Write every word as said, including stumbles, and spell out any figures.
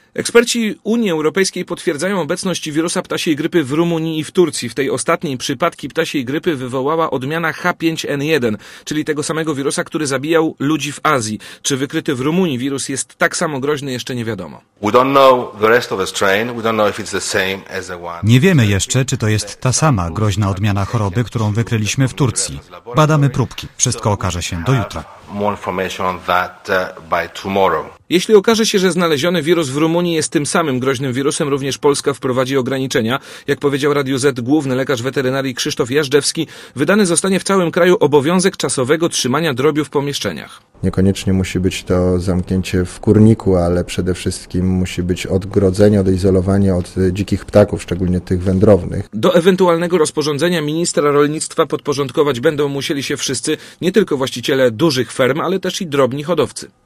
Eksperci Unii Europejskiej potwierdzają obecność wirusa ptasiej grypy w Rumunii i w Turcji. W tej ostatniej przypadki ptasiej grypy wywołała odmiana H pięć N jeden, czyli tego samego wirusa, który zabijał ludzi w Azji. Czy wykryty w Rumunii wirus jest tak samo groźny, jeszcze nie wiadomo. Nie wiemy jeszcze, czy to jest ta sama groźna odmiana choroby, którą wykryliśmy w Turcji. Badamy próbki. Wszystko okaże się do jutra. Jeśli okaże się, że znaleziony wirus w Rumunii jest tym samym groźnym wirusem, również Polska wprowadzi ograniczenia. Jak powiedział Radiu Z główny lekarz weterynarii Krzysztof Jażdżewski, wydany zostanie w całym kraju obowiązek czasowego trzymania drobiu w pomieszczeniach. Niekoniecznie musi być to zamknięcie w kurniku, ale przede wszystkim musi być odgrodzenie, odizolowanie od dzikich ptaków, szczególnie tych wędrownych. Do ewentualnego rozporządzenia ministra rolnictwa podporządkować będą musieli się wszyscy, nie tylko właściciele dużych ferm, ale też i drobni hodowcy.